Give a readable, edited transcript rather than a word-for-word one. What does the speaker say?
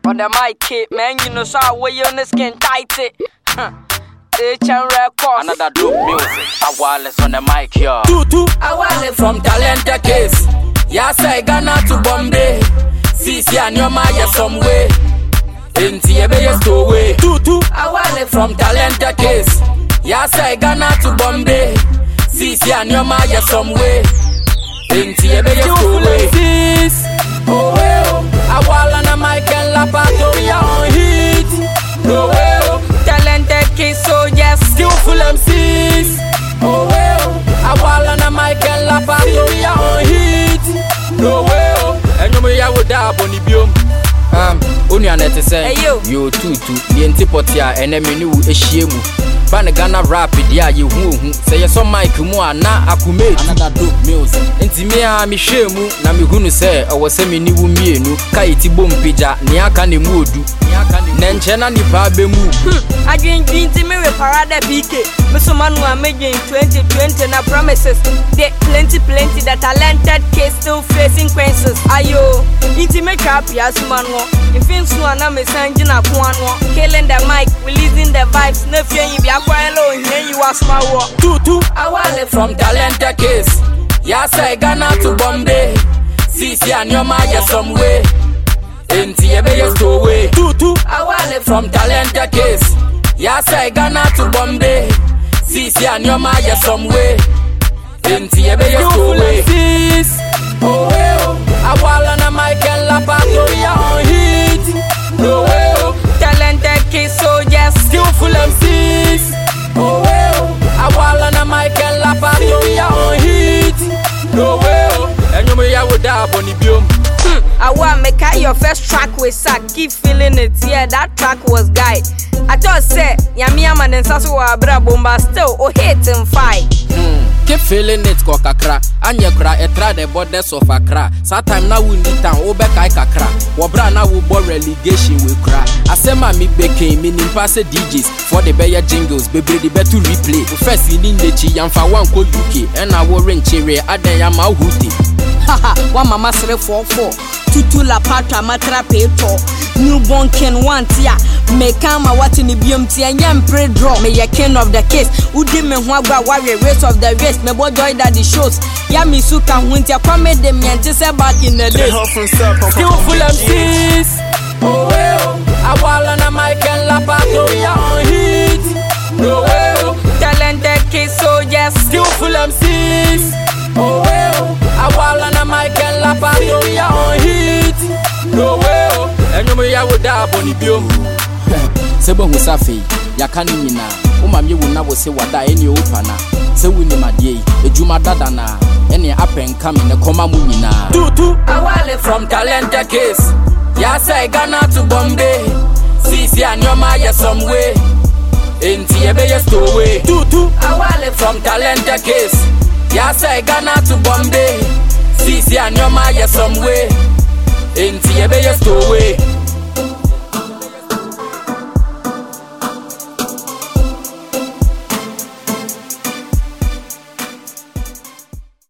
On the mic, man, you know, so where you on the skin tight it. HN Records. Another dope music. Awales on the mic here. Awale from Talenta Case. Ya say Ghana to Bombay. Sisi and your maya some way. Inti ebe yes to way. Awale from Talenta Case. Ya say Ghana to Bombay. Sisi and your maya some way. Inti ebe yes to way. Oh well, Awala na mic and lapato ya on hit. No way, Talenta Case soldiers, skillful MCs. Oh well, Awala na mic and lapato ya on hit. No way, and you may have a boni biom. Only an say, you too, the antipotia and a menu eshemu. Banagana rapid, yeah, you who say you saw my kumua na akume another dope music. Intimia mi shemu na mi hunu say I was semi ni wumienu kaiti bompija niaka ni modu nenchena ni babe mu. I drink me with Parada BK. Mr. Manu are making 2020 na promises. They plenty that Talented Case still facing consequences. Ayo, intimate happy as Manu. If you want to message na kuanwa, killing the mic, releasing the vibes. No fear you be a quello, here you are small. Awale from Talenta Case. Ya say Ghana to Bombay. Sisi and your maya some way. Inti ebe yes to way. Awale from Talenta Case. Ya say Ghana to Bombay. Sisi and your maya some way. Inti ebe yes to way. Oh well, Awala na mic and lapato ya on hit. No way, Talenta Case soldiers, skillful MCs. Oh well, Awala na mic and lapato ya on hit. No way, and you may have a boni biom. I want make your first track with Sack. Keep feeling it, yeah, that track was guide. I thought say, Yamiaman and Sasu Abra Bomba still, oh hate and fight. Keep feeling it, Kokakra. Anya cry, a try the borders of Accra. Sometime now we need town, Obekai Kakra. Wabra now we bought relegation will cry. I say my me became meaning pass DJs for the Bayer jingles, baby, the better replay. First in the Chi, and for one code UK, and I will rent cherry at the Yama Hootie. Haha, one mama 344. Tutu la patra matra peto. Newborn king one tia. Me kama what in the BMT and yam pre draw. Me ya king of the case. Udi me huaga warrior race of the race. Me boy joy that the shows. Yami suka winter come them yantisa back in the day. Skillful MCs. Oh well, Awala na mic and lapato ya on hit. No way, Talenta Case soldiers, skillful MCs. Oh well, Awala na mic and lapato ya on hit. No way, and you may have a boni biom. Sebo Husafi, Yakani Mina, Umami will never say what I any opana. Say we need my day, a Juma Dadana, any up and come in the Koma Munina. Awale from Talenta Case. Ya say Ghana to Bombay. Sisi and your maya some way. Inti ebe yes to way. Awale from Talenta Case. Ya say Ghana to Bombay. Sisi and your maya some way. Inti ebe yes to way.